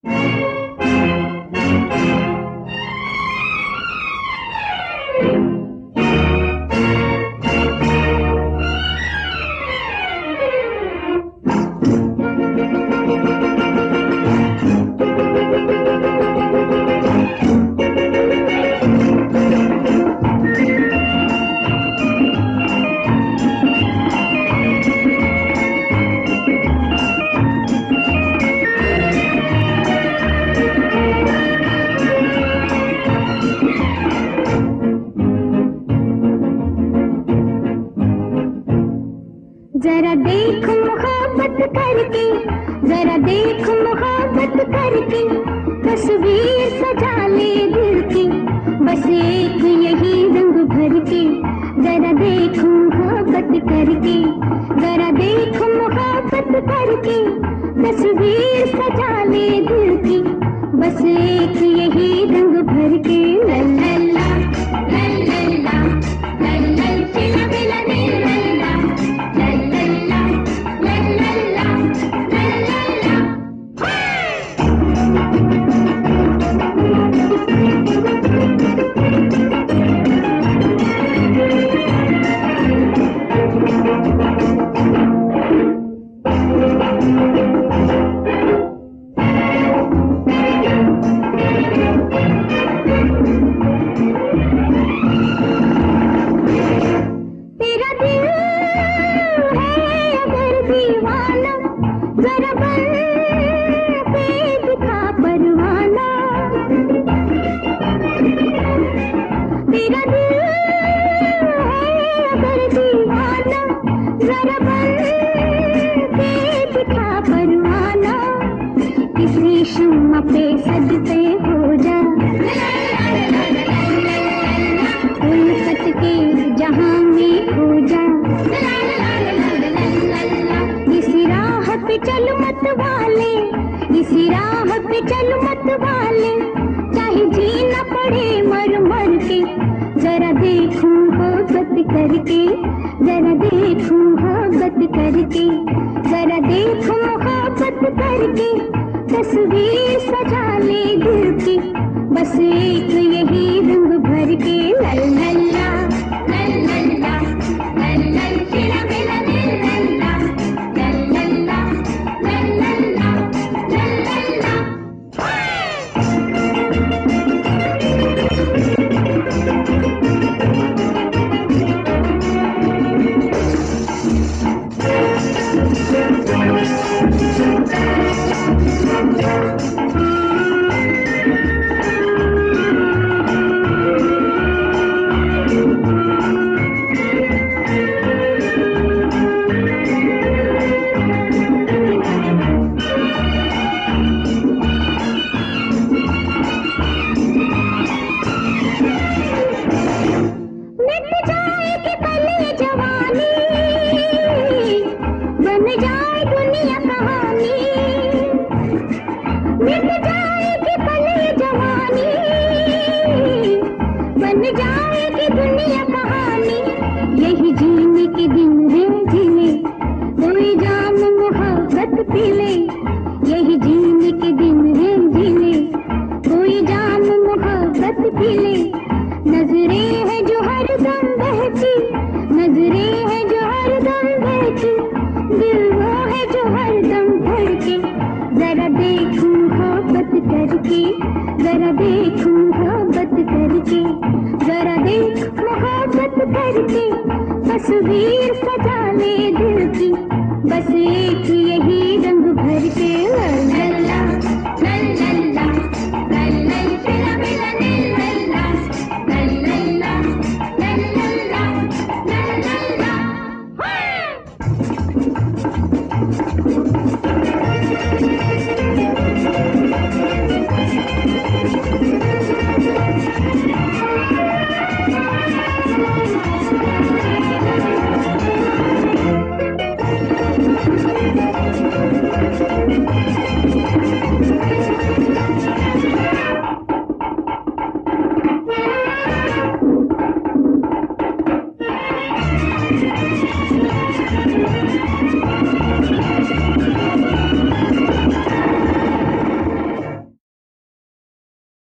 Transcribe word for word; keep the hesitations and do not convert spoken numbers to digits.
जरा देख मोहब्बत करके, जरा देख मोहब्बत करके, तस्वीर सजा ले दिल की, बस एक यही रंग भर के। जरा देख मोहब्बत करके, जरा देख मोहब्बत करके, तस्वीर सजा ले दिल की, बस एक यही रंग भर के। ला ला ला ला ला ला ला ला चिला बिला ला ला ला ला ला ला ला ला ला ला। तेरा दिल है अगर दीवाना, जरा बन के दिखा परवाना। तेरा दिल है अगर दीवाना, जरा बन के दिखा परवाना। किसी शम्मा पे सजते हो जा, उल्फत के जहां में खो जा। इसी राह पे चल मत वाले, इसी राह पे चल मत वाले, चाहे जीना पड़े मर मर के। जरा देखूं मोहब्बत करके, जरा देखूं मोहब्बत करके, जरा देखूं मोहब्बत करके, तस्वीर सजा ले दिल की, बस एक यही रंग भर के। ला ला ला ला ला ला ला ला चिला बिला ला ला ला ला ला ला ला ला ला ला। मिट जाएगी पले जवानी, बन जाए दुनिया कहानी। मिट जाएगी पले जवानी, बन जाएगी दुनिया कहानी। यही जीने के दिन रे जीने, कोई जाम मोहब्बत पी ले। यही जीने के दिन रे जीने, कोई जाम मोहब्बत पी ले। नजरें हैं जो हरदम बहती, नजरें हैं जो हरदम बहती, दिल वो है जो हरदम धड़के। जरा देखूं मोहब्बत करके, जरा देखूं मोहब्बत करके, जरा देख मोहब्बत करके, तस्वीर सजा ले दिल की, बस एक